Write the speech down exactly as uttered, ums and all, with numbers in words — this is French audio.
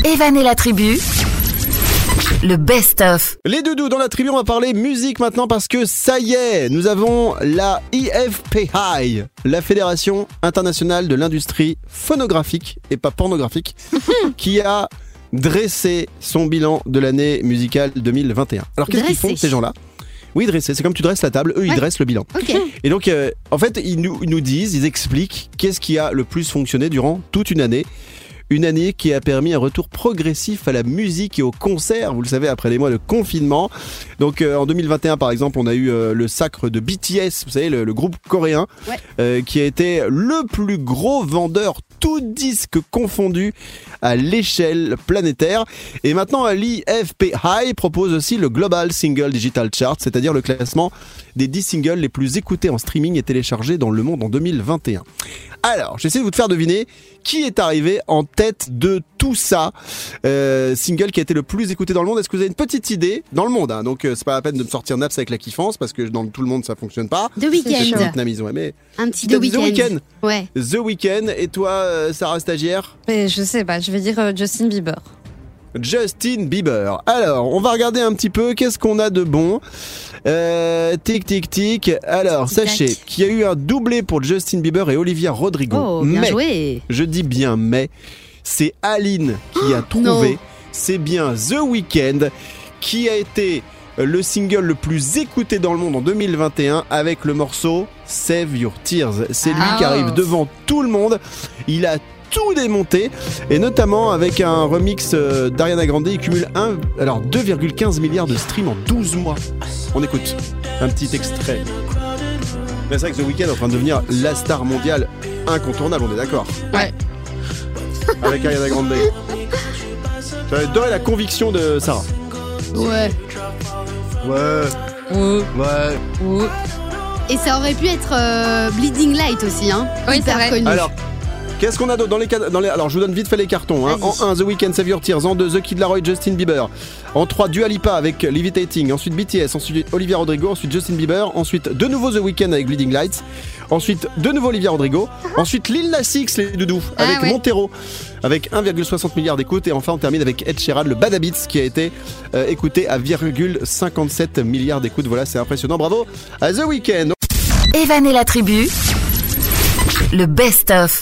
Evan et la tribu, le best-of. Les doudous dans la tribu, on va parler musique maintenant parce que ça y est, nous avons la I F P I, la Fédération internationale de l'industrie phonographique et pas pornographique, qui a dressé son bilan de l'année musicale deux mille vingt et un. Alors qu'est-ce qu'ils font ces gens-là ? Oui, dresser, c'est comme tu dresses la table, eux ils ouais. dressent le bilan. Okay. Et donc euh, en fait ils nous, ils nous disent, ils expliquent qu'est-ce qui a le plus fonctionné durant toute une année. Une année qui a permis un retour progressif à la musique et aux concerts, vous le savez, après les mois de confinement. Donc euh, en deux mille vingt et un par exemple, on a eu euh, le sacre de B T S, vous savez, le, le groupe coréen, ouais. euh, qui a été le plus gros vendeur, tout disque confondu, à l'échelle planétaire. Et maintenant, l'I F P I propose aussi le Global Single Digital Chart, c'est-à-dire le classement des dix singles les plus écoutés en streaming et téléchargés dans le monde en deux mille vingt et un. Alors, j'essaie de vous faire deviner qui est arrivé en tête de tout ça. Euh, single qui a été le plus écouté dans le monde. Est-ce que vous avez une petite idée dans le monde, hein, donc euh, c'est pas la peine de me sortir Naps avec la kiffance parce que dans tout le monde ça fonctionne pas. The Weeknd. Ouais, mais un petit The Weeknd. The Weeknd. Ouais. The Weeknd. Et toi, euh, Sarah stagiaire ? Mais je sais pas. Je vais dire euh, Justin Bieber. Justin Bieber. Alors, on va regarder un petit peu qu'est-ce qu'on a de bon. Euh, tic tic tic. Alors, tic, sachez tac. qu'il y a eu un doublé pour Justin Bieber et Olivia Rodrigo. Oh, bien mais, joué. je dis bien mais, c'est Aline qui oh, a trouvé. Non. C'est bien The Weeknd qui a été le single le plus écouté dans le monde en deux mille vingt et un avec le morceau Save Your Tears. C'est lui ah, qui arrive devant tout le monde. Il a tout démonté et notamment avec un remix d'Ariana Grande, il cumule un, alors deux virgule quinze milliards de streams en douze mois. On écoute un petit extrait. C'est vrai que The Weeknd est en train de devenir la star mondiale incontournable, on est d'accord ? Ouais. Avec Ariana Grande. J'avais adoré la conviction de Sarah. Ouais. Ouais. Ouais. Ouais. Ouais. Et ça aurait pu être euh, Bleeding Light aussi, hein. Oui, hyper c'est vrai. connu. Alors, qu'est-ce qu'on a d'autre dans les, dans les... Alors, je vous donne vite fait les cartons. Hein. En un, The Weeknd, Save Your Tears. En deux, The Kid Laroi, Justin Bieber. En trois, Dua Lipa avec Levitating. Ensuite, B T S. Ensuite, Olivia Rodrigo. Ensuite, Justin Bieber. Ensuite, de nouveau The Weeknd avec Bleeding Lights. Ensuite, de nouveau Olivia Rodrigo. Ensuite, Lil Nas X, les doudous, avec ah, ouais. Montero, avec un virgule soixante milliard d'écoutes. Et enfin, on termine avec Ed Sheeran, le Bad Habits, qui a été euh, écouté à un virgule cinquante-sept milliard d'écoutes. Voilà, c'est impressionnant. Bravo à The Weeknd. Evan et la tribu, le best-of.